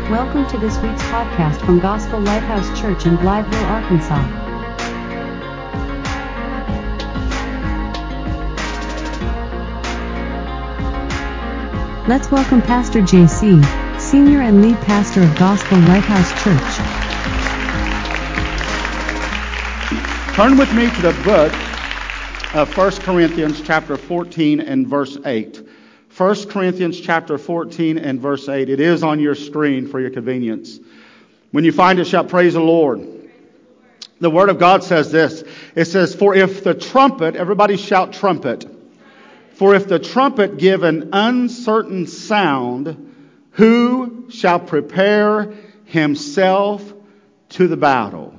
Welcome to this week's podcast from Gospel Lighthouse Church in Blytheville, Arkansas. Let's welcome Pastor J.C., Senior and Lead Pastor of Gospel Lighthouse Church. Turn with me to the book of 1 Corinthians chapter 14 and verse 8. 1 Corinthians chapter 14 and verse 8. It is on your screen for your convenience. When you find it, shout praise the Lord. The Word of God says this. It says, for if the trumpet, everybody shout trumpet. For if the trumpet give an uncertain sound, who shall prepare himself to the battle?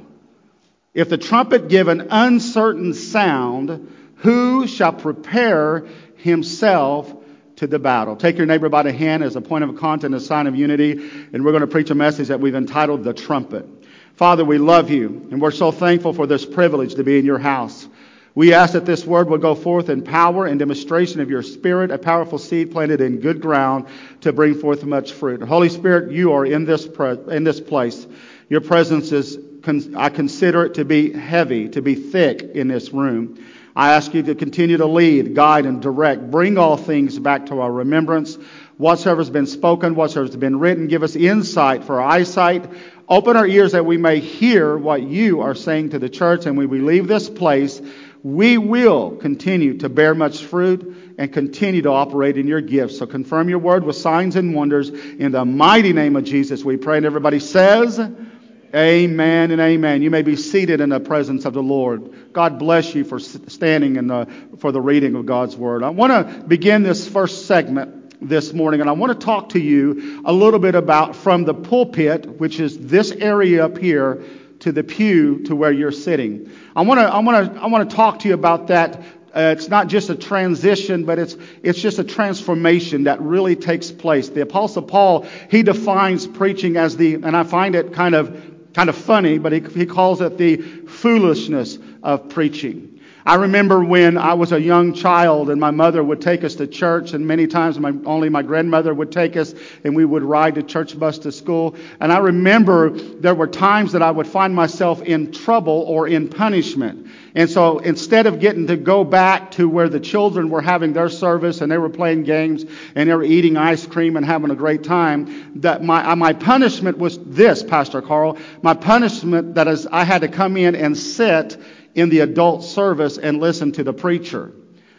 If the trumpet give an uncertain sound, who shall prepare himself to the battle? Take your neighbor by the hand as a point of contact, a sign of unity, and we're going to preach a message that we've entitled The Trumpet. Father, we love you, and we're so thankful for this privilege to be in your house. We ask that this word will go forth in power and demonstration of your Spirit, a powerful seed planted in good ground to bring forth much fruit. Holy Spirit, you are in this place. Your presence is, I consider it to be heavy, to be thick in this room. I ask you to continue to lead, guide, and direct. Bring all things back to our remembrance. Whatsoever has been spoken, whatsoever has been written, give us insight for our eyesight. Open our ears that we may hear what you are saying to the church. And when we leave this place, we will continue to bear much fruit and continue to operate in your gifts. So confirm your word with signs and wonders. In the mighty name of Jesus, we pray. And everybody says, amen and amen. You may be seated in the presence of the Lord. God bless you for standing for the reading of God's Word. I want to begin this first segment this morning, and I want to talk to you a little bit about from the pulpit, which is this area up here, to the pew to where you're sitting. I want to talk to you about that. It's not just a transition, but it's just a transformation that really takes place. The Apostle Paul, he defines preaching as and I find it kind of funny, but he calls it the foolishness of preaching. I remember when I was a young child and my mother would take us to church, and many times only my grandmother would take us, and we would ride the church bus to school. And I remember there were times that I would find myself in trouble or in punishment. And so instead of getting to go back to where the children were having their service and they were playing games and they were eating ice cream and having a great time, that my punishment was this, Pastor Carl. My punishment that is I had to come in and sit in the adult service and listen to the preacher.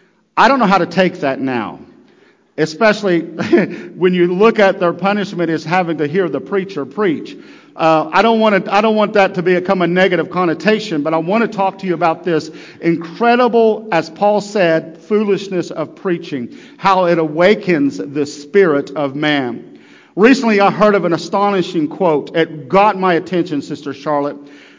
I don't know how to take that now, especially when you look at their punishment as having to hear the preacher preach. I don't want that to become a negative connotation, but I want to talk to you about this incredible, as Paul said, foolishness of preaching, how it awakens the spirit of man. Recently, I heard of an astonishing quote. It got my attention, Sister Charlotte.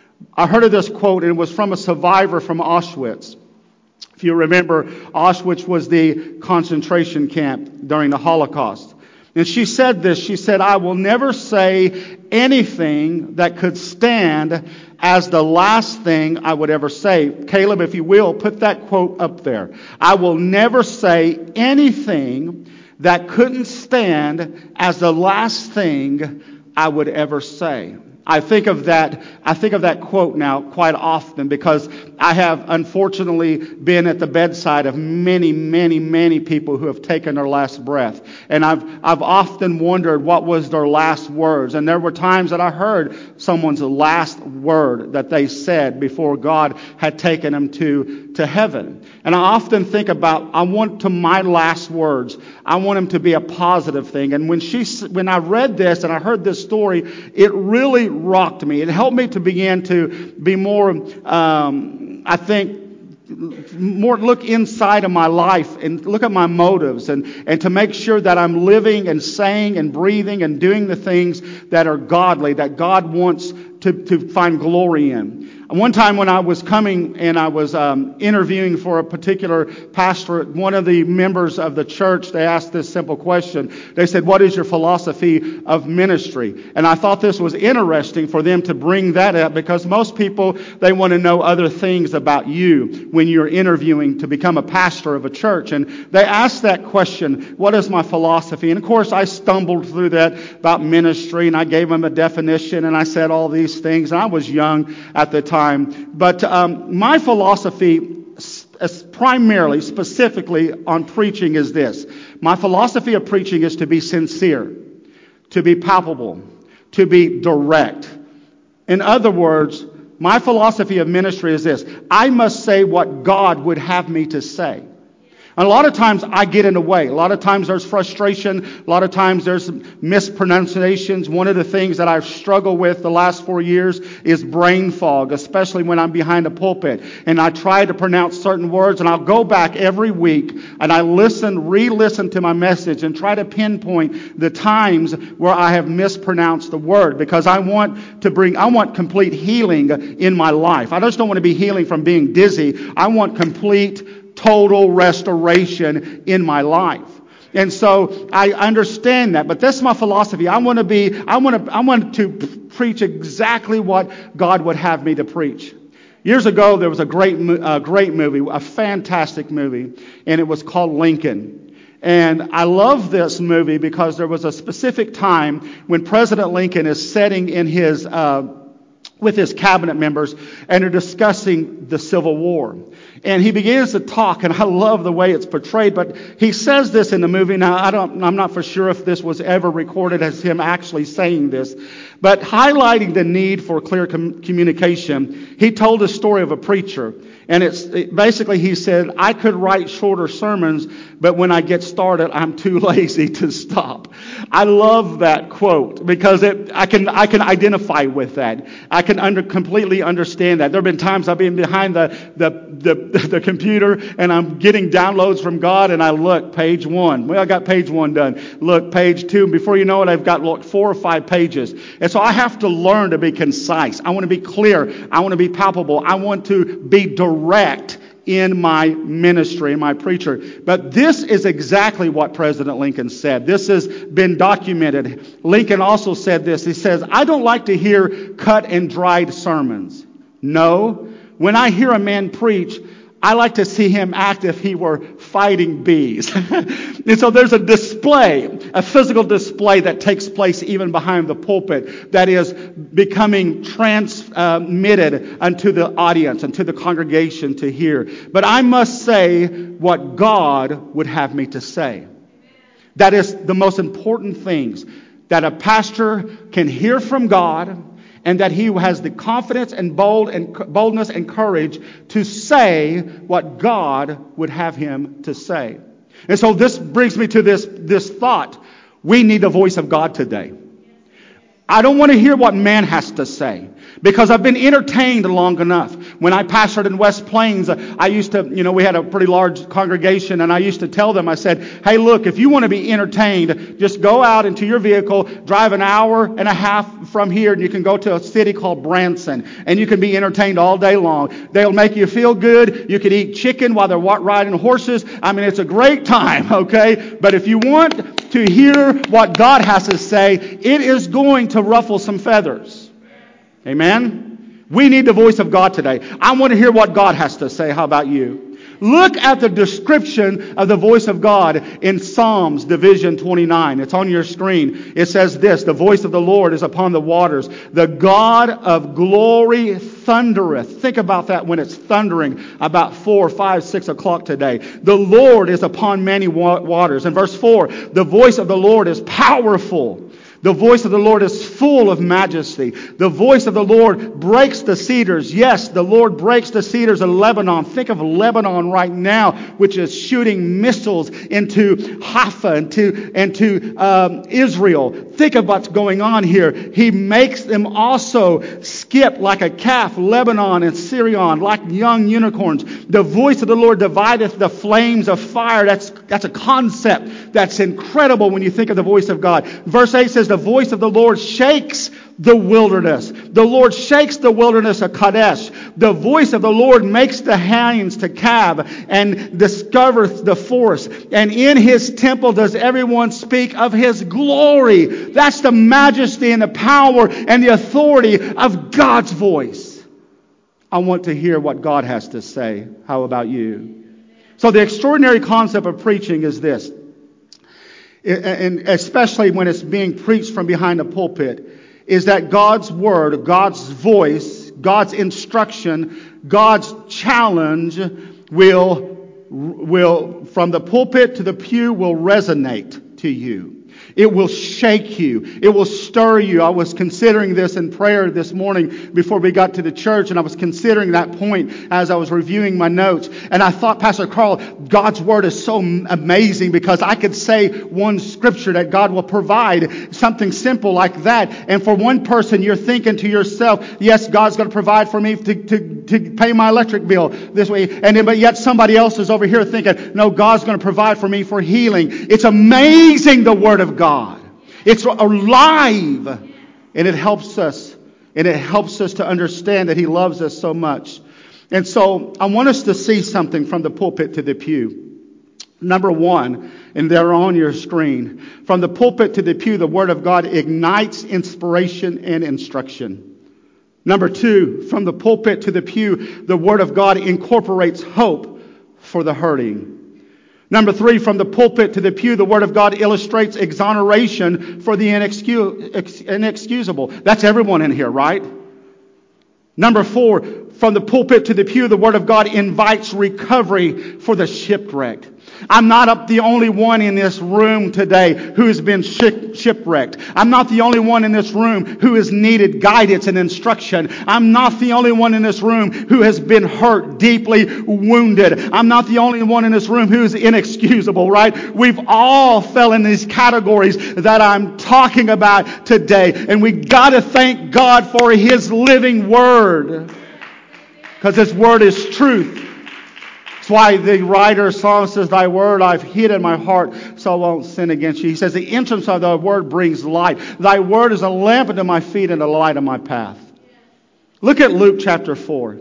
I heard of this quote, and it was from a survivor from Auschwitz. If you remember, Auschwitz was the concentration camp during the Holocaust. And she said this, she said, I will never say anything that could stand as the last thing I would ever say. Caleb, if you will, put that quote up there. I will never say anything that couldn't stand as the last thing I would ever say. I think of that quote now quite often because I have unfortunately been at the bedside of many, many, many people who have taken their last breath. And I've often wondered what was their last words. And there were times that I heard someone's last word that they said before God had taken them to heaven. And I often think about, my last words, I want them to be a positive thing. And when I read this and I heard this story, it really rocked me. It helped me to begin to be more, more look inside of my life and look at my motives and to make sure that I'm living and saying and breathing and doing the things that are godly, that God wants to find glory in. One time when I was coming and I was interviewing for a particular pastor, one of the members of the church, they asked this simple question. They said, "What is your philosophy of ministry?" And I thought this was interesting for them to bring that up, because most people, they want to know other things about you when you're interviewing to become a pastor of a church. And they asked that question, "What is my philosophy?" And of course, I stumbled through that about ministry, and I gave them a definition, and I said all these things. And I was young at the time. But my philosophy primarily, specifically on preaching is this. My philosophy of preaching is to be sincere, to be palpable, to be direct. In other words, my philosophy of ministry is this. I must say what God would have me to say. And a lot of times I get in the way. A lot of times there's frustration. A lot of times there's mispronunciations. One of the things that I've struggled with the last 4 years is brain fog, especially when I'm behind a pulpit. And I try to pronounce certain words, and I'll go back every week and I re-listen to my message and try to pinpoint the times where I have mispronounced the word, because I want complete healing in my life. I just don't want to be healing from being dizzy. I want complete, total restoration in my life. And so I understand that, but that's my philosophy. I want to preach exactly what God would have me to preach. Years ago, there was a great movie, a fantastic movie, and it was called Lincoln. And I love this movie because there was a specific time when President Lincoln is sitting in his with his cabinet members, and they're discussing the Civil War. And he begins to talk, and I love the way it's portrayed, but he says this in the movie. Now, I'm not for sure if this was ever recorded as him actually saying this, but highlighting the need for clear communication, he told the story of a preacher. And basically he said, "I could write shorter sermons, but when I get started, I'm too lazy to stop." I love that quote because I can identify with that. I can completely understand that. There have been times I've been behind the computer and I'm getting downloads from God, and I look, page 1. Well, I got page 1 done. Look, page 2. And before you know it, I've got 4 or 5 pages. And so I have to learn to be concise. I want to be clear. I want to be palpable. I want to be direct in my ministry, in my preacher. But this is exactly what President Lincoln said. This has been documented. Lincoln also said this. He says, "I don't like to hear cut and dried sermons. No, when I hear a man preach, I like to see him act if he were fighting bees." And so there's a display, a physical display that takes place even behind the pulpit that is becoming transmitted unto the audience, unto the congregation to hear. But I must say what God would have me to say. That is the most important things, that a pastor can hear from God, and that he has the confidence and boldness and courage to say what God would have him to say. And so this brings me to this thought. We need the voice of God today. I don't want to hear what man has to say, because I've been entertained long enough. When I pastored in West Plains, I used to, we had a pretty large congregation, and I used to tell them, I said, "Hey, look, if you want to be entertained, just go out into your vehicle, drive an hour and a half from here, and you can go to a city called Branson, and you can be entertained all day long. They'll make you feel good. You can eat chicken while they're riding horses. I mean, it's a great time, okay? But if you want to hear what God has to say, it is going to ruffle some feathers." Amen? We need the voice of God today. I want to hear what God has to say. How about you? Look at the description of the voice of God in Psalms Division 29. It's on your screen. It says this: "The voice of the Lord is upon the waters. The God of glory thundereth." Think about that when it's thundering about 4, 5, 6 o'clock today. "The Lord is upon many waters." In verse 4, "The voice of the Lord is powerful. The voice of the Lord is full of majesty. The voice of the Lord breaks the cedars." Yes, the Lord breaks the cedars of Lebanon. Think of Lebanon right now, which is shooting missiles into Haifa and to Israel. Think of what's going on here. He makes them also skip like a calf, Lebanon and Syrian, like young unicorns. "The voice of the Lord divideth the flames of fire." That's a concept that's incredible when you think of the voice of God. Verse 8 says, "The voice of the Lord shakes the wilderness. The Lord shakes the wilderness of Kadesh. The voice of the Lord makes the hinds to calve and discovereth the forest. And in his temple does everyone speak of his glory. That's the majesty and the power and the authority of God's voice. I want to hear what God has to say. How about you? So the extraordinary concept of preaching is this. And especially when it's being preached from behind a pulpit, is that God's word, God's voice, God's instruction, God's challenge will from the pulpit to the pew will resonate to you. It will shake you. It will stir you. I was considering this in prayer this morning before we got to the church, and I was considering that point as I was reviewing my notes. And I thought, Pastor Carl, God's Word is so amazing because I could say one scripture that God will provide, something simple like that. And for one person, you're thinking to yourself, yes, God's going to provide for me to pay my electric bill this way. But yet somebody else is over here thinking, no, God's going to provide for me for healing. It's amazing, the Word of God. It's alive, and it helps us. And it helps us to understand that He loves us so much. And so I want us to see something from the pulpit to the pew. Number one, and they're on your screen. From the pulpit to the pew, the Word of God ignites inspiration and instruction. Number two, from the pulpit to the pew, the Word of God incorporates hope for the hurting. Number three, from the pulpit to the pew, the Word of God illustrates exoneration for the inexcusable. That's everyone in here, right? Number four, from the pulpit to the pew, the Word of God invites recovery for the shipwrecked. I'm not the only one in this room today who has been shipwrecked. I'm not the only one in this room who has needed guidance and instruction. I'm not the only one in this room who has been hurt, deeply wounded. I'm not the only one in this room who is inexcusable, right? We've all fell in these categories that I'm talking about today. And we got to thank God for His living Word. Because His Word is truth. That's why the writer's song says, Thy Word I've hid in my heart, so I won't sin against you. He says, the entrance of Thy Word brings light. Thy Word is a lamp unto my feet and a light on my path. Look at Luke chapter 4.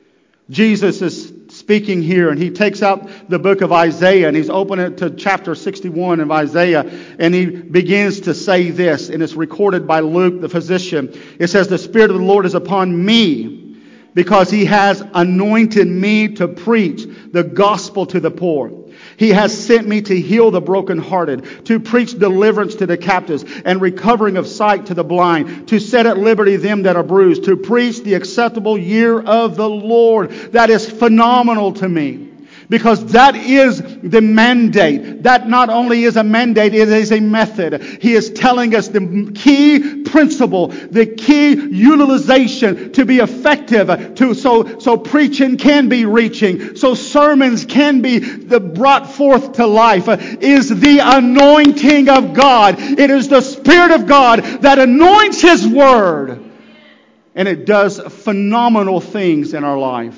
Jesus is speaking here, and He takes out the book of Isaiah, and He's opening it to chapter 61 of Isaiah, and He begins to say this, and it's recorded by Luke, the physician. It says, the Spirit of the Lord is upon me, because He has anointed me to preach the gospel to the poor. He has sent me to heal the brokenhearted, to preach deliverance to the captives, and recovering of sight to the blind, to set at liberty them that are bruised, to preach the acceptable year of the Lord. That is phenomenal to me. Because that is the mandate. That not only is a mandate, it is a method. He is telling us the key principle, the key utilization to be effective. So preaching can be reaching. So sermons can be brought forth to life. Is the anointing of God. It is the Spirit of God that anoints His Word. And it does phenomenal things in our life.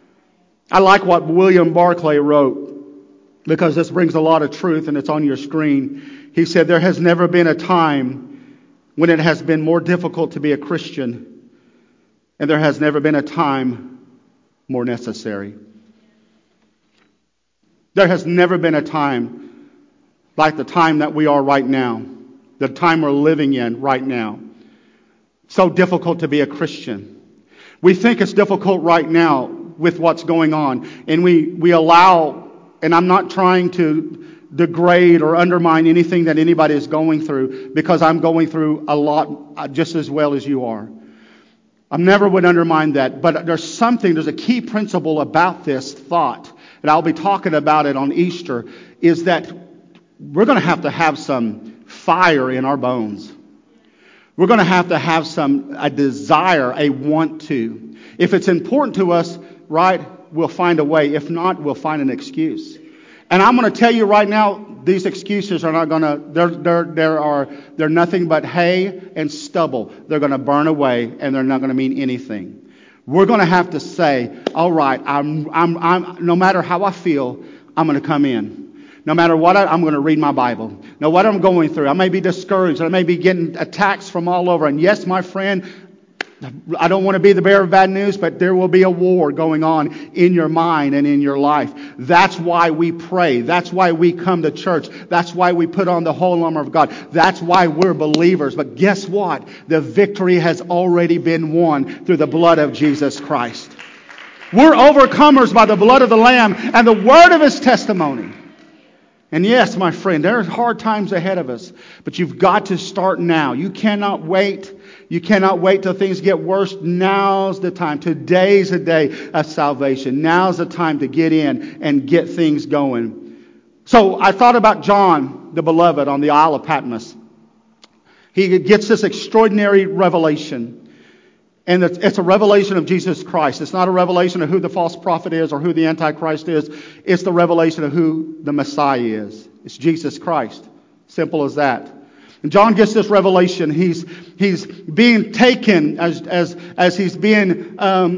I like what William Barclay wrote, because this brings a lot of truth, and it's on your screen. He said, there has never been a time when it has been more difficult to be a Christian, and there has never been a time more necessary. There has never been a time like the time that we are right now, the time we're living in right now. So difficult to be a Christian. We think it's difficult right now with what's going on. And we allow, and I'm not trying to degrade or undermine anything that anybody is going through, because I'm going through a lot just as well as you are. I never would undermine that. But there's a key principle about this thought, and I'll be talking about it on Easter, is that we're going to have some fire in our bones. We're going to have a desire, a want to. If it's important to us, right, we'll find a way. If not, we'll find an excuse. And I'm going to tell you right now, these excuses are not going to, they're nothing but hay and stubble. They're going to burn away, and they're not going to mean anything. We're going to have to say, all right, I'm no matter how I feel, I'm going to come in. No matter what, I'm going to read my Bible. No matter what I'm going through, I may be discouraged. I may be getting attacks from all over. And yes, my friend, I don't want to be the bearer of bad news, but there will be a war going on in your mind and in your life. That's why we pray. That's why we come to church. That's why we put on the whole armor of God. That's why we're believers. But guess what? The victory has already been won through the blood of Jesus Christ. We're overcomers by the blood of the Lamb and the word of His testimony. And yes, my friend, there are hard times ahead of us, but you've got to start now. You cannot wait. You cannot wait till things get worse. Now's the time. Today's a day of salvation. Now's the time to get in and get things going. So I thought about John, the beloved, on the Isle of Patmos. He gets this extraordinary revelation. And it's a revelation of Jesus Christ. It's not a revelation of who the false prophet is or who the Antichrist is. It's the revelation of who the Messiah is. It's Jesus Christ. Simple as that. And John gets this revelation. He's being taken as he's being,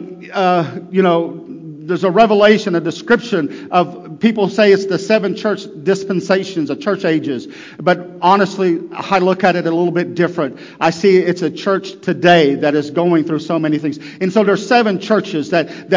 there's a revelation, a description of, people say it's the 7 church dispensations, of church ages. But honestly, I look at it a little bit different. I see it's a church today that is going through so many things. And so there's 7 churches that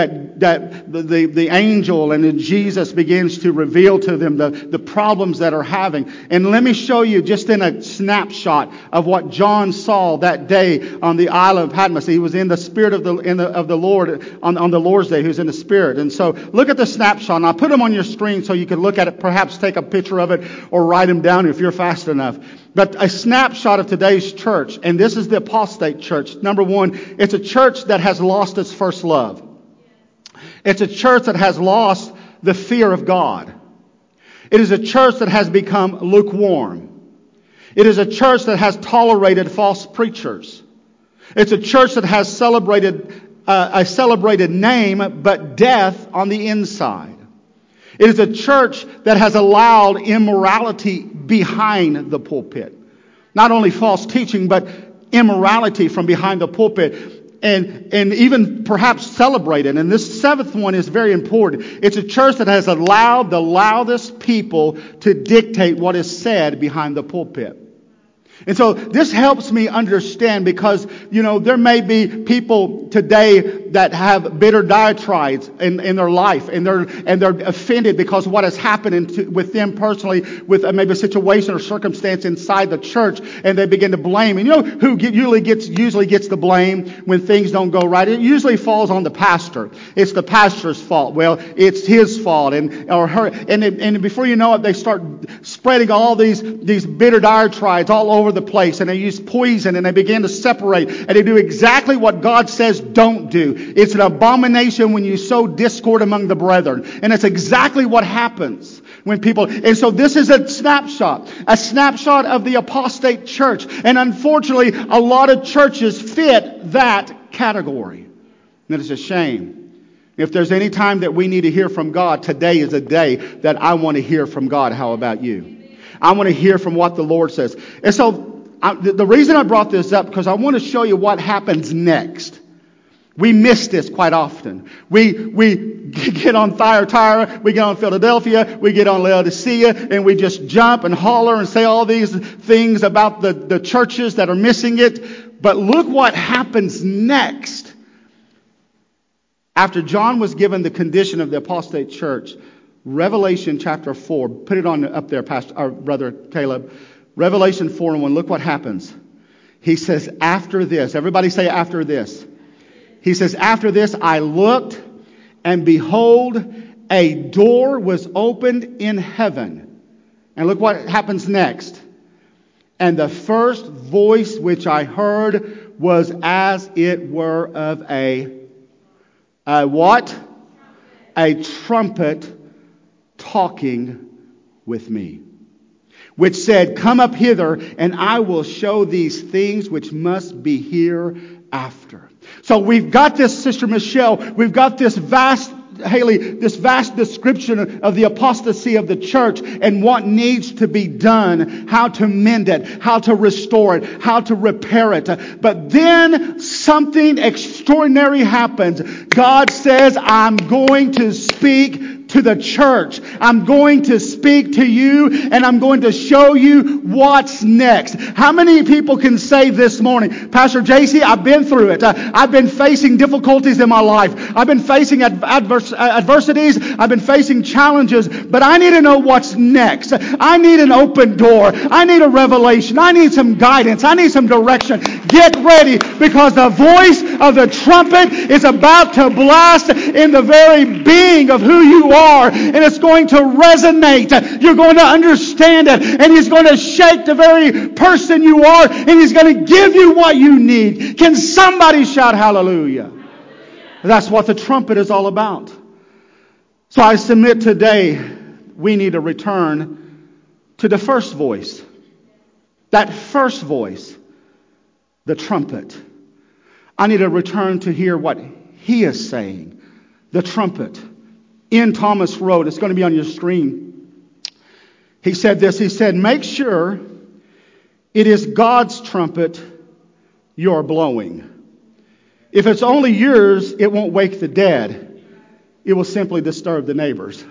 the angel and then Jesus begins to reveal to them the problems that are having. And let me show you just in a snapshot of what John saw that day on the Isle of Patmos. He was in the Spirit of the Lord on the Lord's Day. He was in the Spirit. And so look at the snapshot. And I'll put them on your screen so you can look at it, perhaps take a picture of it or write them down if you're fast enough. But a snapshot of today's church, and this is the apostate church. Number one, it's a church that has lost its first love. It's a church that has lost the fear of God. It is a church that has become lukewarm. It is a church that has tolerated false preachers. It's a church that has celebrated a celebrated name, but death on the inside. It is a church that has allowed immorality behind the pulpit. Not only false teaching, but immorality from behind the pulpit. And even perhaps celebrated. And this 7th one is very important. It's a church that has allowed the loudest people to dictate what is said behind the pulpit. And so this helps me understand because, there may be people today that have bitter diatribes in their life and they're offended because of what has happened with them personally with maybe a situation or circumstance inside the church, and they begin to blame. And who usually gets the blame when things don't go right? It usually falls on the pastor. It's the pastor's fault. Well, it's his fault or her. And before you know it, they start spreading all these bitter diatribes all over the place, and they use poison and they begin to separate, and they do exactly what God says don't do. It's an abomination when you sow discord among the brethren, and it's exactly what happens when people. And so this is a snapshot of the apostate church, and unfortunately a lot of churches fit that category, and it's a shame. If there's any time that we need to hear from God, today is a day that I want to hear from God. How about you? I want to hear from what the Lord says. And so the reason I brought this up, because I want to show you what happens next. We miss this quite often. We get on Thyatira, we get on Philadelphia, we get on Laodicea, and we just jump and holler and say all these things about the churches that are missing it. But look what happens next. After John was given the condition of the apostate church, Revelation chapter 4, put it on up there, Brother Caleb. Revelation 4:1, look what happens. He says, after this, everybody say after this. He says, after this I looked, and behold, a door was opened in heaven. And look what happens next. And the first voice which I heard was as it were of a what? A trumpet talking with me, which said, come up hither, and I will show these things which must be hereafter. So we've got this, Sister Michelle, we've got this vast description of the apostasy of the church and what needs to be done, how to mend it, how to restore it, how to repair it. But then something extraordinary happens. God says, I'm going to speak to the church. I'm going to speak to you and I'm going to show you what's next. How many people can say this morning, Pastor JC, I've been through it. I've been facing difficulties in my life. I've been facing adversities. I've been facing challenges, but I need to know what's next. I need an open door. I need a revelation. I need some guidance. I need some direction. Get ready, because the voice of the trumpet is about to blast in the very being of who you are, and it's going to resonate. You're going to understand it, and He's going to shake the very person you are, and He's going to give you what you need. Can somebody shout hallelujah? That's what the trumpet is all about. So I submit today, we need to return to the first voice. That first voice, the trumpet. I need to return to hear what He is saying. The trumpet. Ian Thomas wrote, it's going to be on your screen. He said this, he said, make sure it is God's trumpet you're blowing. If it's only yours, it won't wake the dead. It will simply disturb the neighbors.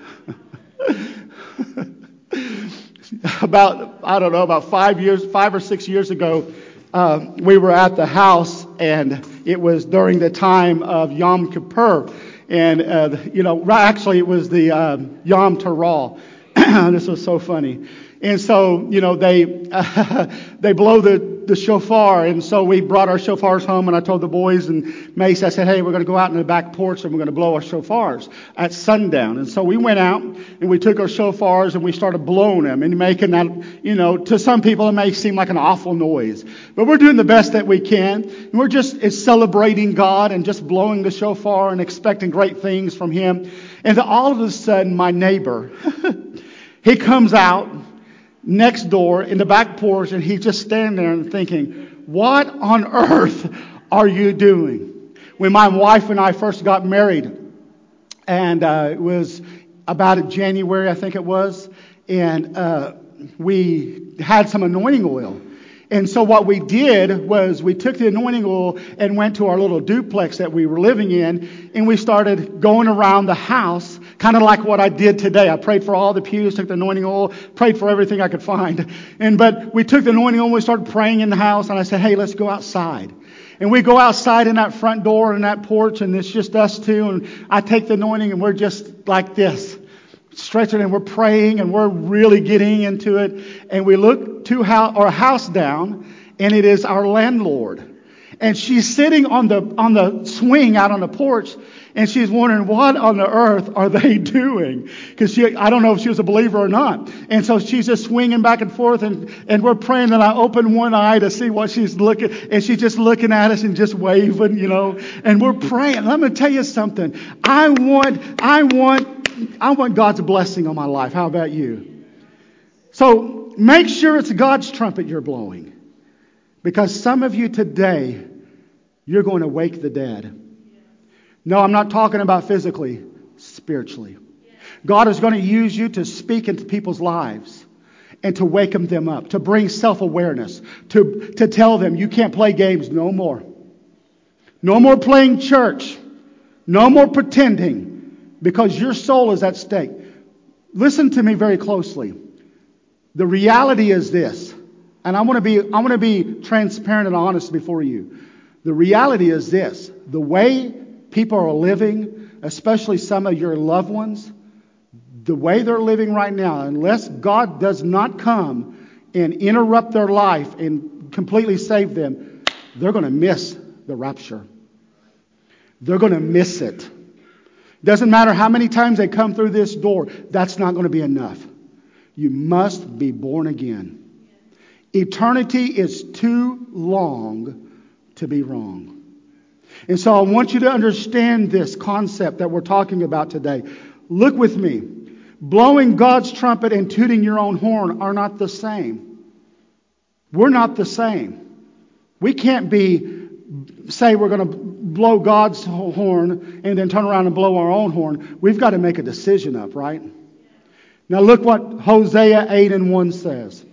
About 5 or 6 years ago, we were at the house, and it was during the time of Yom Kippur. And, actually it was the Yom Teruah. This was so funny. And so, they blow the shofar. And so we brought our shofars home, and I told the boys and Mace, I said, hey, we're going to go out in the back porch and we're going to blow our shofars at sundown. And so we went out and we took our shofars and we started blowing them and making that, to some people it may seem like an awful noise. But we're doing the best that we can. And we're just celebrating God and just blowing the shofar and expecting great things from Him. And then all of a sudden, my neighbor, he comes out next door in the back porch, and he's just standing there and thinking, what on earth are you doing? When my wife and I first got married, and it was about January, I think it was, and we had some anointing oil. And so what we did was we took the anointing oil and went to our little duplex that we were living in, and we started going around the house, kind of like what I did today. I prayed for all the pews, took the anointing oil, prayed for everything I could find. But we took the anointing oil and we started praying in the house, and I said, hey, let's go outside. And we go outside in that front door and that porch, and it's just us two, and I take the anointing and we're just like this, stretching, and we're praying, and we're really getting into it. And we look to our house down, and it is our landlord. And she's sitting on the swing out on the porch, and she's wondering, what on the earth are they doing? Because I don't know if she was a believer or not. And so she's just swinging back and forth, and we're praying, and I open one eye to see what she's looking, and she's just looking at us and just waving, and we're praying. Let me tell you something. I want God's blessing on my life. How about you? So make sure it's God's trumpet you're blowing. Because some of you today, you're going to wake the dead. No, I'm not talking about physically, spiritually. God is going to use you to speak into people's lives and to wake them up, to bring self-awareness, to tell them you can't play games no more. No more playing church. No more pretending, because your soul is at stake. Listen to me very closely. The reality is this, and I want to be transparent and honest before you. The reality is this: the way people are living, especially some of your loved ones, the way they're living right now, unless God does not come and interrupt their life and completely save them, they're going to miss the rapture. They're going to miss it. Doesn't matter how many times they come through this door, that's not going to be enough. You must be born again. Eternity is too long to be wrong. And so I want you to understand this concept that we're talking about today. Look with me. Blowing God's trumpet and tooting your own horn are not the same. We're not the same. We can't say we're going to blow God's horn and then turn around and blow our own horn. We've got to make a decision up, right? Now look what Hosea 8:1 says.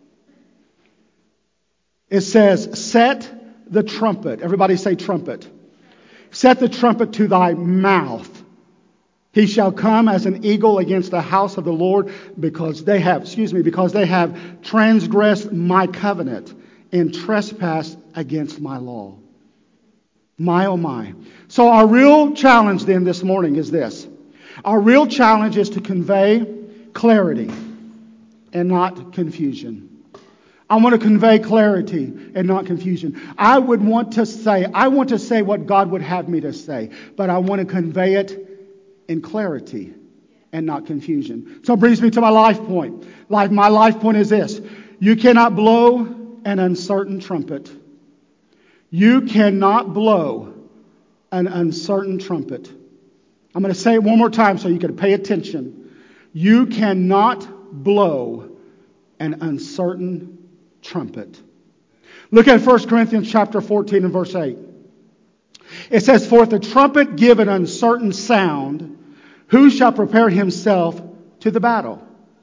It says, set the trumpet. Everybody say trumpet. Set the trumpet to thy mouth. He shall come as an eagle against the house of the Lord because they have transgressed my covenant and trespassed against my law. My, oh my. So our real challenge then this morning is this. Our real challenge is to convey clarity and not confusion. I want to convey clarity and not confusion. I want to say what God would have me to say, but I want to convey it in clarity and not confusion. So it brings me to my life point. My life point is this. You cannot blow an uncertain trumpet. You cannot blow an uncertain trumpet. I'm going to say it one more time so you can pay attention. You cannot blow an uncertain trumpet. Look at 1 Corinthians chapter 14 and verse 8. It says, "For if the trumpet give an uncertain sound, who shall prepare himself to the battle?"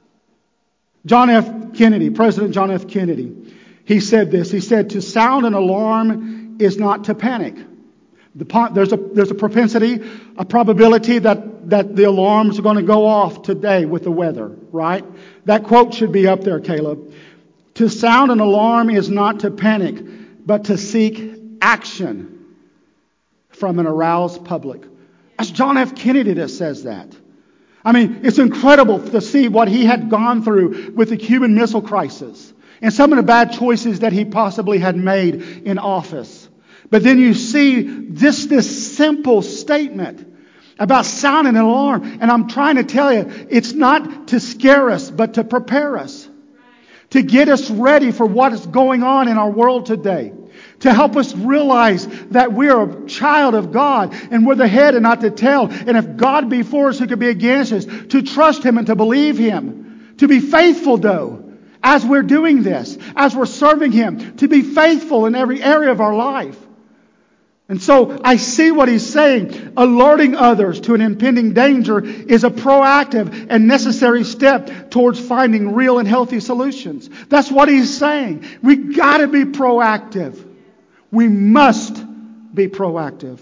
John F. Kennedy, President John F. Kennedy, he said this. He said, "To sound an alarm is not to panic." There's a propensity, a probability that the alarms are going to go off today with the weather, right? That quote should be up there, Caleb. To sound an alarm is not to panic, but to seek action from an aroused public. That's John F. Kennedy that says that. I mean, it's incredible to see what he had gone through with the Cuban Missile Crisis and some of the bad choices that he possibly had made in office. But then you see this simple statement about sounding an alarm. And I'm trying to tell you, it's not to scare us, but to prepare us. To get us ready for what is going on in our world today. To help us realize that we are a child of God and we're the head and not the tail. And if God be for us, who could be against us? To trust Him and to believe Him. To be faithful, though, as we're doing this, as we're serving Him. To be faithful in every area of our life. And so I see what he's saying. Alerting others to an impending danger is a proactive and necessary step towards finding real and healthy solutions. That's what he's saying. We got to be proactive. We must be proactive.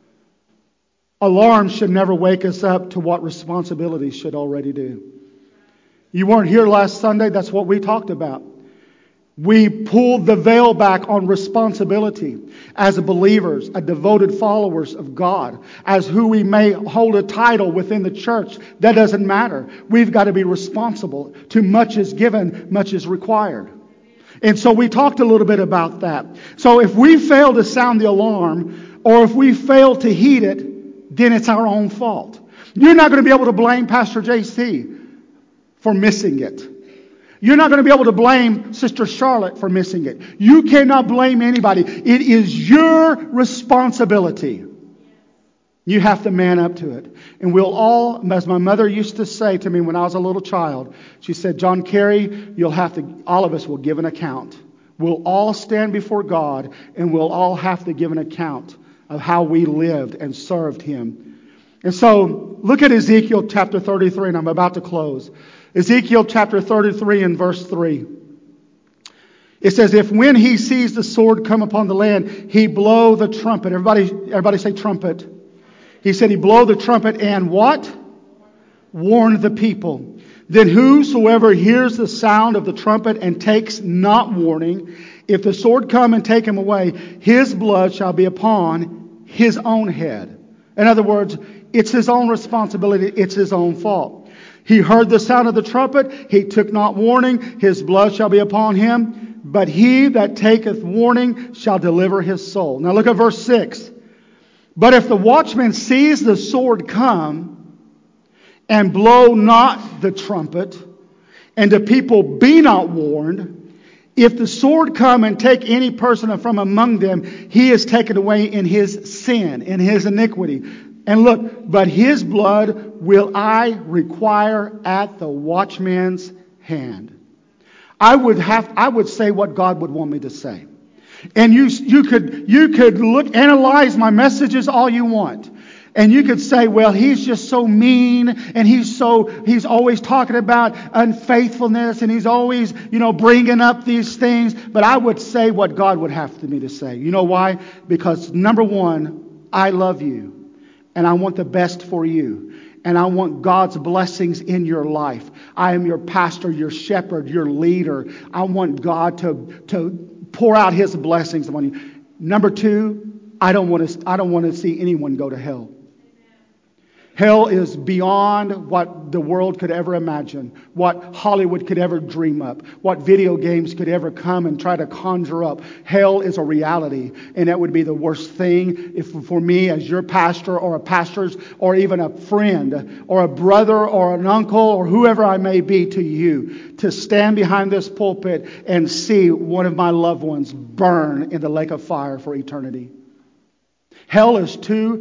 Alarms should never wake us up to what responsibilities should already do. You weren't here last Sunday. That's what we talked about. We pulled the veil back on responsibility as believers, as devoted followers of God, as who we may hold a title within the church. That doesn't matter. We've got to be responsible. Too much is given, much is required. And so we talked a little bit about that. So if we fail to sound the alarm, or if we fail to heed it, then it's our own fault. You're not going to be able to blame Pastor JC for missing it. You're not going to be able to blame Sister Charlotte for missing it. You cannot blame anybody. It is your responsibility. You have to man up to it. And we'll all, as my mother used to say to me when I was a little child, she said, "John Kerry, all of us will give an account. We'll all stand before God and we'll all have to give an account of how we lived and served Him." And so look at Ezekiel chapter 33, and I'm about to close. Ezekiel chapter 33 and verse 3. It says, "If when he sees the sword come upon the land, he blow the trumpet." Everybody say trumpet. He said he blow the trumpet and what? Warn the people. "Then whosoever hears the sound of the trumpet and takes not warning, if the sword come and take him away, his blood shall be upon his own head." In other words, it's his own responsibility. It's his own fault. "He heard the sound of the trumpet. He took not warning. His blood shall be upon him. But he that taketh warning shall deliver his soul." Now look at verse 6. "But if the watchman sees the sword come and blow not the trumpet, and the people be not warned, if the sword come and take any person from among them, he is taken away in his sin, in his iniquity. And look, but his blood will I require at the watchman's hand." I would say what God would want me to say. And you could analyze my messages all you want. And you could say, well, he's just so mean, and he's always talking about unfaithfulness, and he's always, bringing up these things. But I would say what God would have me to say. You know why? Because number one, I love you. And I want the best for you. and I want God's blessings in your life. I am your pastor, your shepherd, your leader. I want God to pour out His blessings on you. Number two, I don't want to see anyone go to hell. Hell is beyond what the world could ever imagine, what Hollywood could ever dream up, what video games could ever come and try to conjure up. Hell is a reality, and that would be the worst thing if for me as your pastor or a pastor's or even a friend or a brother or an uncle or whoever I may be to you, to stand behind this pulpit and see one of my loved ones burn in the lake of fire for eternity. Hell is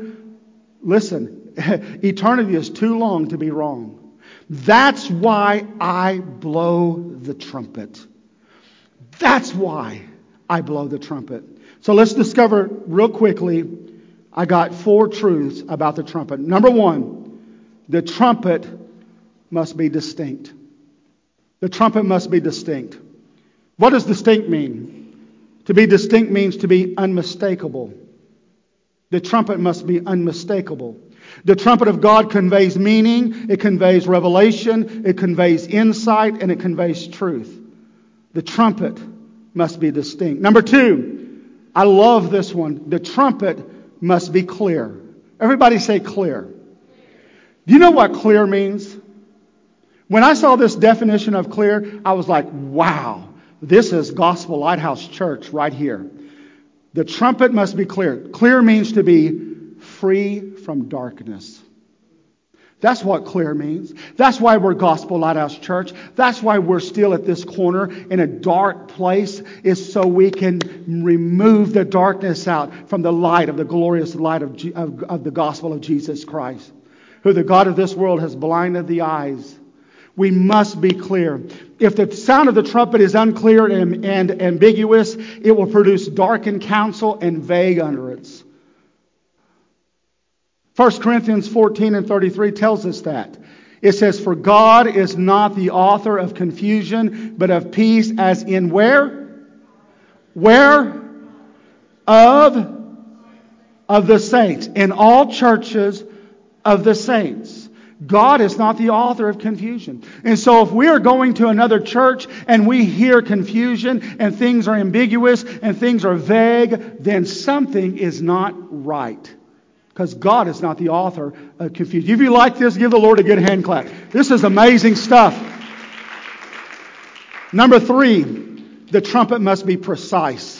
eternity is too long to be wrong. That's why I blow the trumpet. That's why I blow the trumpet. So let's discover real quickly. I got 4 truths about the trumpet. Number 1, the trumpet must be distinct. The trumpet must be distinct. What does distinct mean? To be distinct means to be unmistakable. The trumpet must be unmistakable. The trumpet of God conveys meaning, it conveys revelation, it conveys insight, and it conveys truth. The trumpet must be distinct. Number 2, I love this one. The trumpet must be clear. Everybody say clear. Do you know what clear means? When I saw this definition of clear, I was like, wow, this is Gospel Lighthouse Church right here. The trumpet must be clear. Clear means to be free from darkness. That's what clear means. That's why we're Gospel Lighthouse Church. That's why we're still at this corner in a dark place, is so we can remove the darkness out from the light of the glorious light of the gospel of Jesus Christ, who the God of this world has blinded the eyes. We must be clear. If the sound of the trumpet is unclear and ambiguous, it will produce darkened counsel and vague utterance. 1 Corinthians 14:33 tells us that. It says, "For God is not the author of confusion, but of peace, as in where? Where? Of the saints." In all churches of the saints. God is not the author of confusion. And so if we are going to another church and we hear confusion and things are ambiguous and things are vague, then something is not right. Because God is not the author of confusion. If you like this, give the Lord a good hand clap. This is amazing stuff. Number 3, the trumpet must be precise.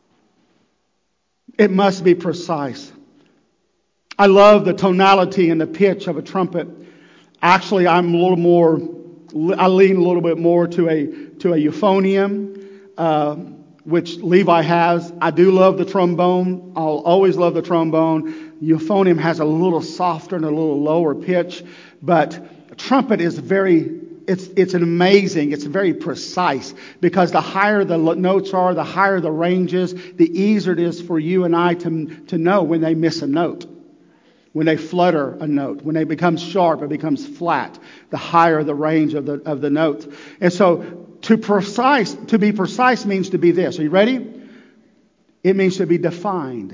It must be precise. I love the tonality and the pitch of a trumpet. Actually, I lean a little bit more to a euphonium, which Levi has. I do love the trombone. I'll always love the trombone. Euphonium has a little softer and a little lower pitch, but trumpet is it's very precise, because the higher the notes are, the higher the ranges, the easier it is for you and I to know when they miss a note. When they flutter a note, when they become sharp, it becomes flat. The higher the range of the notes. And so to be precise means to be this. Are you ready? It means to be defined.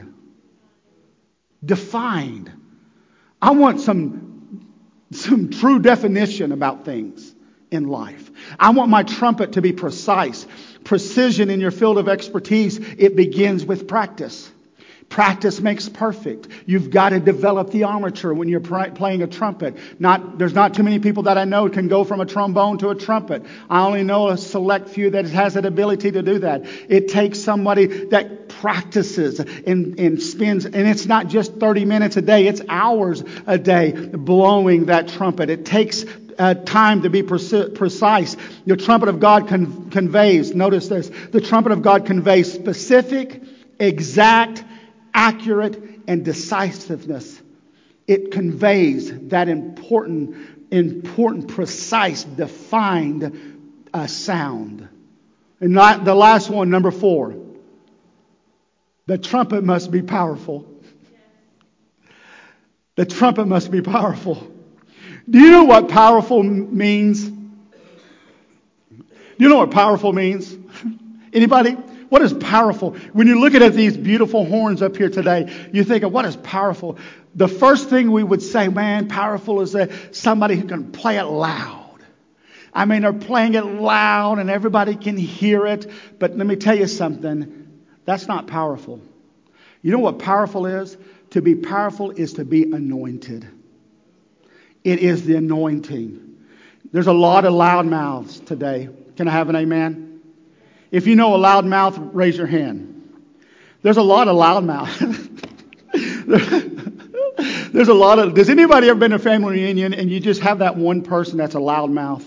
Defined. I want some true definition about things in life. I want my trumpet to be precise. Precision in your field of expertise, it begins with practice. Practice makes perfect. You've got to develop the armature when you're playing a trumpet. There's not too many people that I know can go from a trombone to a trumpet. I only know a select few that has that ability to do that. It takes somebody that practices and spends, and it's not just 30 minutes a day, it's hours a day blowing that trumpet. It takes time to be precise. The trumpet of God conveys, notice this, the trumpet of God conveys specific, exact, accurate, and decisiveness. It conveys that important, precise, defined sound. And not the last one, number 4. The trumpet must be powerful. The trumpet must be powerful. Do you know what powerful means? Do you know what powerful means? Anybody? What is powerful? When you're looking at these beautiful horns up here today, you think of what is powerful. The first thing we would say, man, powerful is somebody who can play it loud. I mean, they're playing it loud and everybody can hear it. But let me tell you something. That's not powerful. You know what powerful is? To be powerful is to be anointed. It is the anointing. There's a lot of loud mouths today. Can I have an amen? If you know a loud mouth, raise your hand. There's a lot of loud mouth. There's a lot of. Does anybody ever been to a family reunion and you just have that one person that's a loud mouth?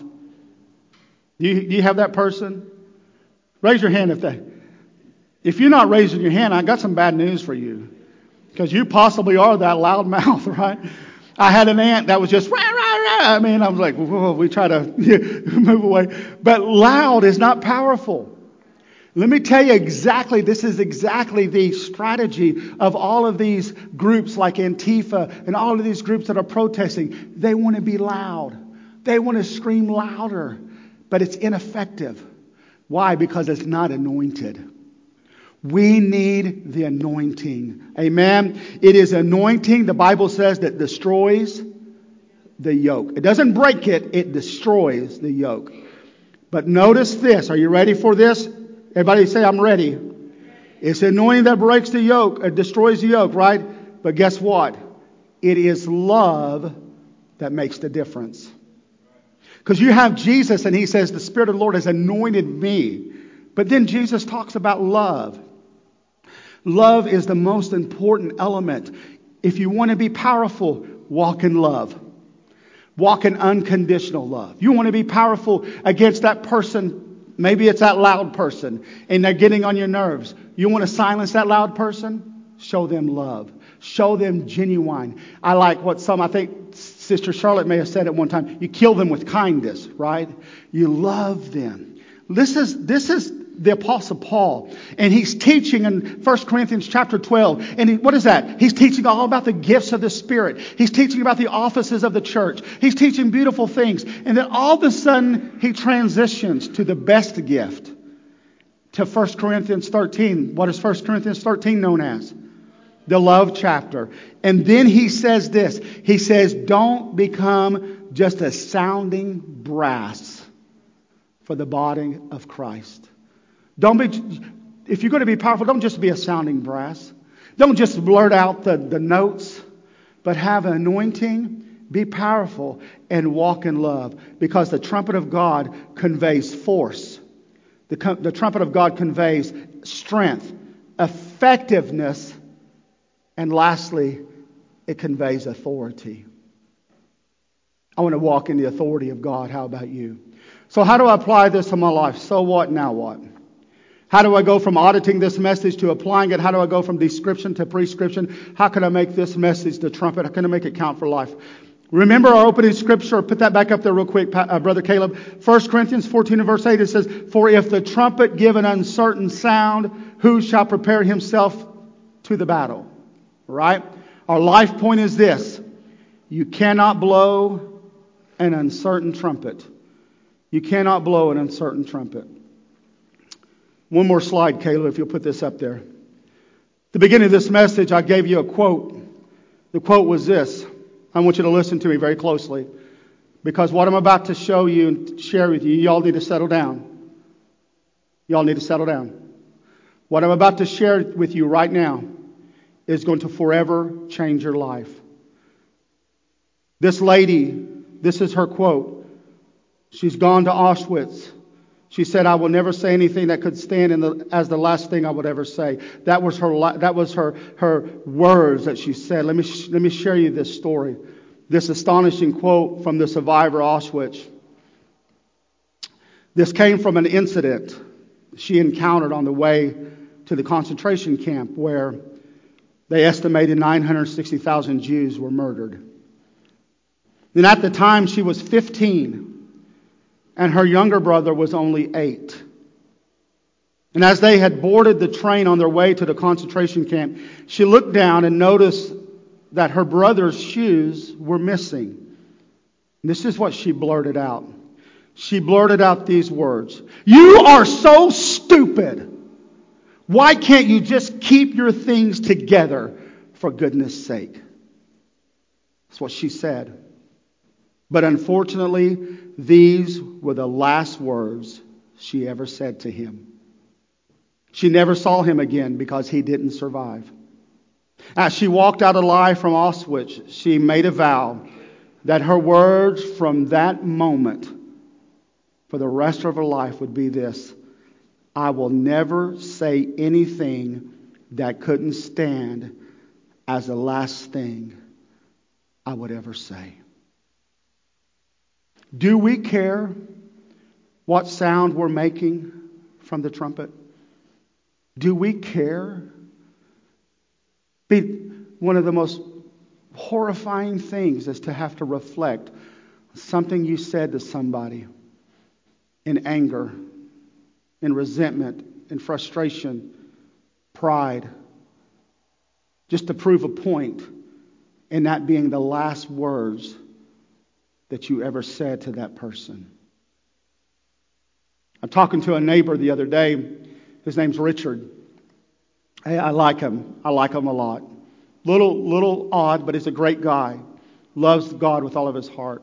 Do you have that person? Raise your hand if you're not raising your hand, I got some bad news for you. Because you possibly are that loud mouth, right? I had an aunt that was just rah, rah, rah. I mean, I was like, whoa, we try to move away. But loud is not powerful. Let me tell you exactly, this is exactly the strategy of all of these groups like Antifa and all of these groups that are protesting. They want to be loud. They want to scream louder. But it's ineffective. Why? Because it's not anointed. We need the anointing. Amen. It is anointing, the Bible says, that destroys the yoke. It doesn't break it, it destroys the yoke. But notice this. Are you ready for this? Everybody say, I'm ready. It's anointing that breaks the yoke, destroys the yoke, right? But guess what? It is love that makes the difference. Because you have Jesus and he says, the Spirit of the Lord has anointed me. But then Jesus talks about love. Love is the most important element. If you want to be powerful, walk in love. Walk in unconditional love. You want to be powerful against that person. Maybe it's that loud person and they're getting on your nerves. You want to silence that loud person? Show them love. Show them genuine. I like what I think Sister Charlotte may have said at one time. You kill them with kindness, right? You love them. This is the Apostle Paul. And he's teaching in 1 Corinthians chapter 12. And what is that? He's teaching all about the gifts of the Spirit. He's teaching about the offices of the church. He's teaching beautiful things. And then all of a sudden, he transitions to the best gift. To 1 Corinthians 13. What is 1 Corinthians 13 known as? The love chapter. And then he says this. He says, don't become just a sounding brass for the body of Christ. If you're going to be powerful, don't just be a sounding brass. Don't just blurt out the notes, but have an anointing, be powerful, and walk in love. Because the trumpet of God conveys force. The trumpet of God conveys strength, effectiveness, and lastly, it conveys authority. I want to walk in the authority of God. How about you? So how do I apply this to my life? So what, now what? How do I go from auditing this message to applying it? How do I go from description to prescription? How can I make this message the trumpet? How can I make it count for life? Remember our opening scripture. Put that back up there real quick, Brother Caleb. 1 Corinthians 14 and verse 8, it says, for if the trumpet give an uncertain sound, who shall prepare himself to the battle? Right? Our life point is this. You cannot blow an uncertain trumpet. You cannot blow an uncertain trumpet. One more slide, Caleb, if you'll put this up there. At the beginning of this message, I gave you a quote. The quote was this. I want you to listen to me very closely. Because what I'm about to show you and share with you, y'all need to settle down. Y'all need to settle down. What I'm about to share with you right now is going to forever change your life. This lady, this is her quote. She's gone to Auschwitz. She said, I will never say anything that could stand as the last thing I would ever say. That was her words that she said. Let me share you this story. This astonishing quote from the survivor of Auschwitz. This came from an incident she encountered on the way to the concentration camp where they estimated 960,000 Jews were murdered. And at the time she was 15 and her younger brother was only 8. And as they had boarded the train on their way to the concentration camp, she looked down and noticed that her brother's shoes were missing. And this is what she blurted out. She blurted out these words. You are so stupid. Why can't you just keep your things together for goodness sake? That's what she said. But unfortunately, these were the last words she ever said to him. She never saw him again because he didn't survive. As she walked out alive from Auschwitz, she made a vow that her words from that moment for the rest of her life would be this: I will never say anything that couldn't stand as the last thing I would ever say. Do we care what sound we're making from the trumpet? Do we care? One of the most horrifying things is to have to reflect on something you said to somebody in anger, in resentment, in frustration, pride, just to prove a point, and that being the last words that you ever said to that person. I'm talking to a neighbor the other day. His name's Richard. Hey, I like him. I like him a lot. Little odd, but he's a great guy. Loves God with all of his heart.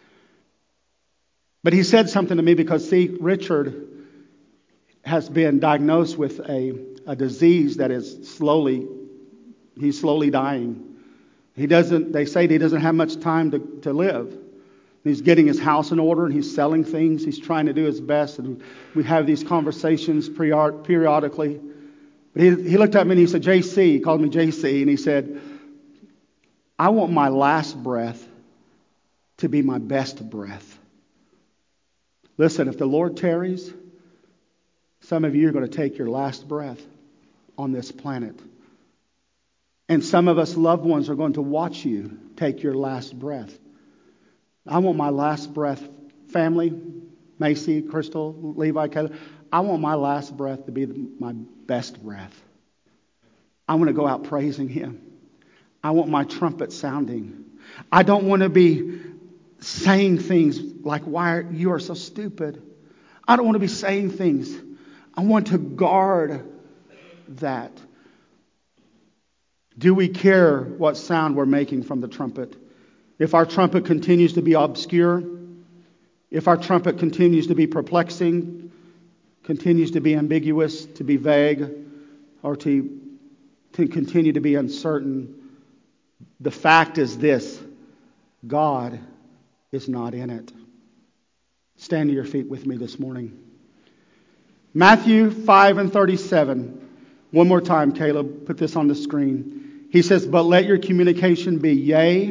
But he said something to me because, see, Richard has been diagnosed with a disease that is he's slowly dying. They say that he doesn't have much time to live. He's getting his house in order and he's selling things. He's trying to do his best. And we have these conversations periodically. But he looked at me and he said, JC, he called me JC, and he said, I want my last breath to be my best breath. Listen, if the Lord tarries, some of you are going to take your last breath on this planet. And some of us loved ones are going to watch you take your last breath. I want my last breath, family, Macy, Crystal, Levi, Caleb, I want my last breath to be my best breath. I want to go out praising Him. I want my trumpet sounding. I don't want to be saying things like, why you are so stupid. I don't want to be saying things. I want to guard that. Do we care what sound we're making from the trumpet? If our trumpet continues to be obscure, if our trumpet continues to be perplexing, continues to be ambiguous, to be vague, or to continue to be uncertain, the fact is this: God is not in it. Stand to your feet with me this morning. Matthew 5:37. One more time, Caleb, put this on the screen. He says, but let your communication be yea,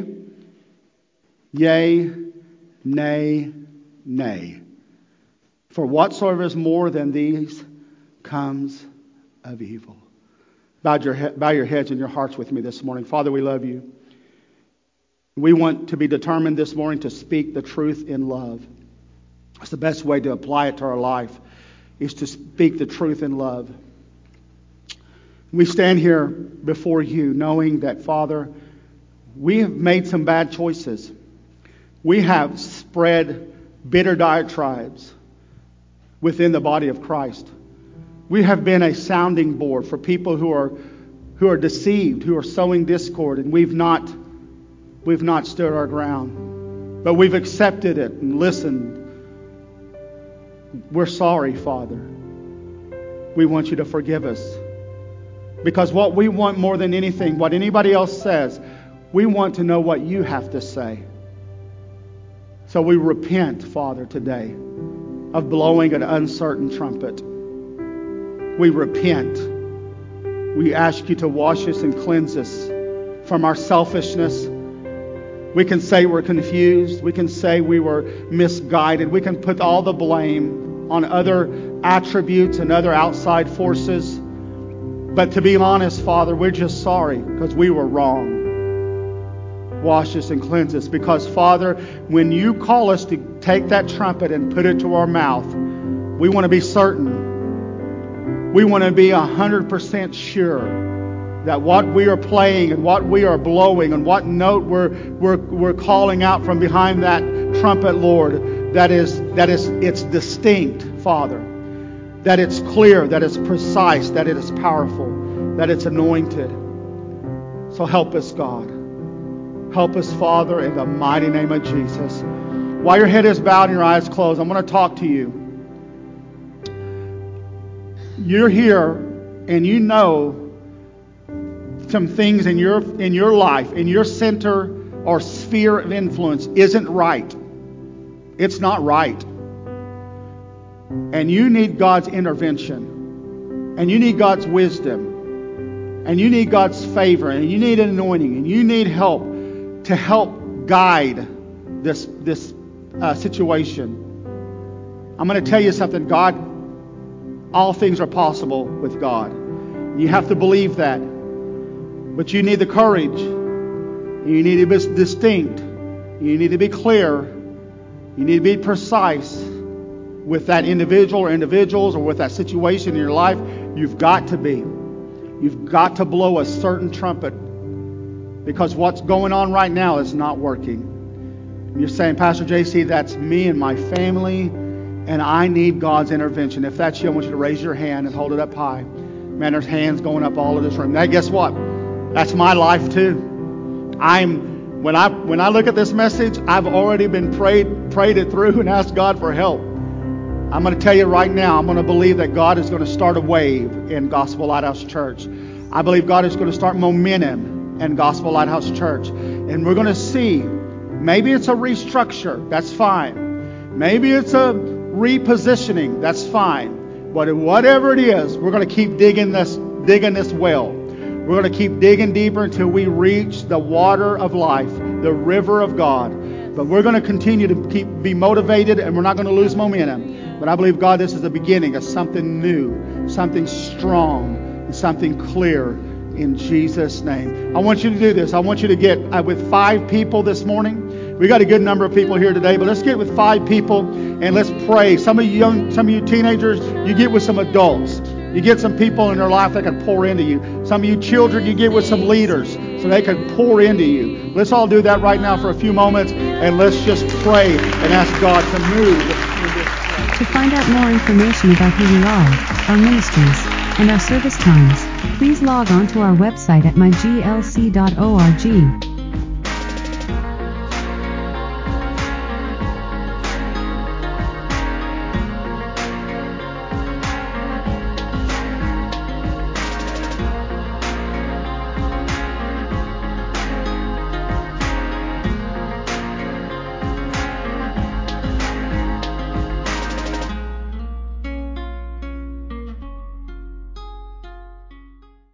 yea, nay, nay. For whatsoever is more than these comes of evil. Bow your heads and your hearts with me this morning. Father, we love you. We want to be determined this morning to speak the truth in love. It's the best way to apply it to our life, is to speak the truth in love. We stand here before you knowing that, Father, we have made some bad choices. We have spread bitter diatribes within the body of Christ. We have been a sounding board for people who are deceived, who are sowing discord, and we've not stood our ground. But we've accepted it and listened. We're sorry, Father. We want you to forgive us. Because what we want more than anything, what anybody else says, we want to know what you have to say. So we repent, Father, today of blowing an uncertain trumpet. We repent. We ask you to wash us and cleanse us from our selfishness. We can say we're confused. We can say we were misguided. We can put all the blame on other attributes and other outside forces. But to be honest, Father, we're just sorry because we were wrong. Wash us and cleanse us. Because, Father, when you call us to take that trumpet and put it to our mouth, we want to be certain. We want to be 100% sure that what we are playing and what we are blowing and what note we're calling out from behind that trumpet, Lord, that is it's distinct, Father. that it's clear, that it's precise, that it is powerful, that it's anointed. So help us, God. Help us, Father, in the mighty name of Jesus. While your head is bowed and your eyes closed, I'm going to talk to you. You're here and you know some things in your life, in your center or sphere of influence isn't right. It's not right. And you need God's intervention. And you need God's wisdom. And you need God's favor. And you need an anointing. And you need help to help guide this situation. I'm going to tell you something. God, all things are possible with God. You have to believe that. But you need the courage. You need to be distinct. You need to be clear. You need to be precise with that individual or individuals or with that situation in your life. You've got to be. You've got to blow a certain trumpet, because what's going on right now is not working. And you're saying, Pastor JC, that's me and my family, and I need God's intervention. If that's you, I want you to raise your hand and hold it up high. Man, there's hands going up all of this room. Now, guess what? That's my life too. When I look at this message, I've already been prayed it through and asked God for help. I'm going to tell you right now, I'm going to believe that God is going to start a wave in Gospel Lighthouse Church. I believe God is going to start momentum in Gospel Lighthouse Church. And we're going to see, maybe it's a restructure, that's fine. Maybe it's a repositioning, that's fine. But whatever it is, we're going to keep digging this well. We're going to keep digging deeper until we reach the water of life, the river of God. But we're going to continue to be motivated, and we're not going to lose momentum. But I believe, God, this is the beginning of something new, something strong, and something clear in Jesus' name. I want you to do this. I want you to get with 5 people this morning. We got a good number of people here today, but let's get with 5 people and let's pray. Some of you teenagers, you get with some adults. You get some people in their life that can pour into you. Some of you children, you get with some leaders so they can pour into you. Let's all do that right now for a few moments, and let's just pray and ask God to move in this place. To find out more information about who we are, our ministries, and our service times, please log on to our website at myglc.org.